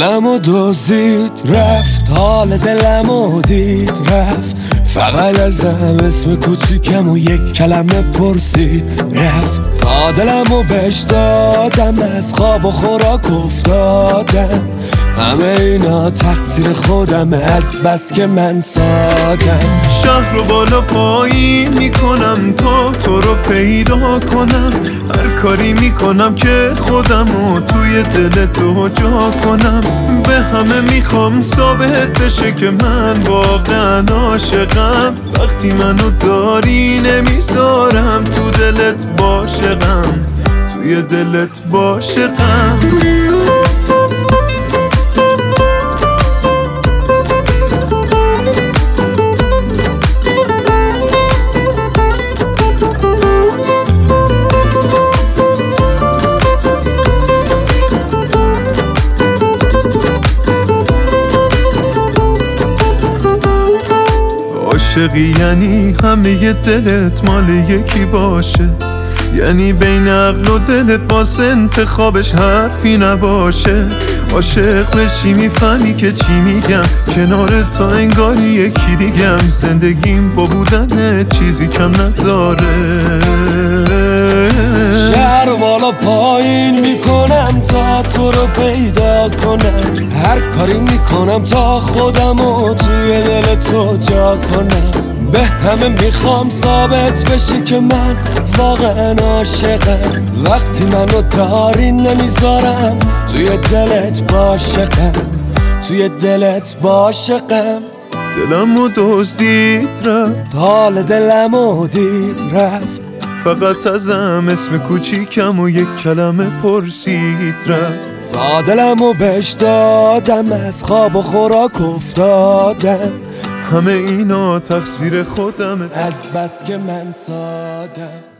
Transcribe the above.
دلمو دزدید رفت، حال دلمو دید رفت، فقط ازم اسم کوچیکم و یک کلمه پرسید رفت. تا دلمو بهش دادم، از خواب و خوراک افتادم، همه اینا تقصیر خودمه از بس که من سادم. شهر رو بالا پایین میکنم تا تو رو پیدا کنم، هر کاری میکنم که خودمو توی دل تو جا کنم. به همه میخوام ثابت بشه که من واقعا عاشقم، وقتی منو داری نمیذارم تو دلت باشقم، توی دلت باشقم. عاشقی یعنی همه دلت مال یکی باشه، یعنی بین عقل و دلت واسه انتخابش حرفی نباشه. عاشق بشی میفهمی که چی میگم، کنار تا انگاری یکی دیگم، زندگیم با بودن چیزی کم نداره. شهر بالا پایین میکنم تا تو رو پیدا کنم، هر کاری میکنم تا خودمو توی دل تو جا کنم. به همه میخوام ثابت بشه که من واقعا عاشقم، وقتی منو داری نمیذارم توی دلت باشقم، توی دلت باشقم. دلمو دزدید رفت، حال دلمو دید رفت، فقط ازم اسم کوچیکم و یک کلمه پرسید رفت. تا دلمو بهش دادم، از خواب و خوراک افتادم، همه اینا تقصیر خودمه از بس که من سادم.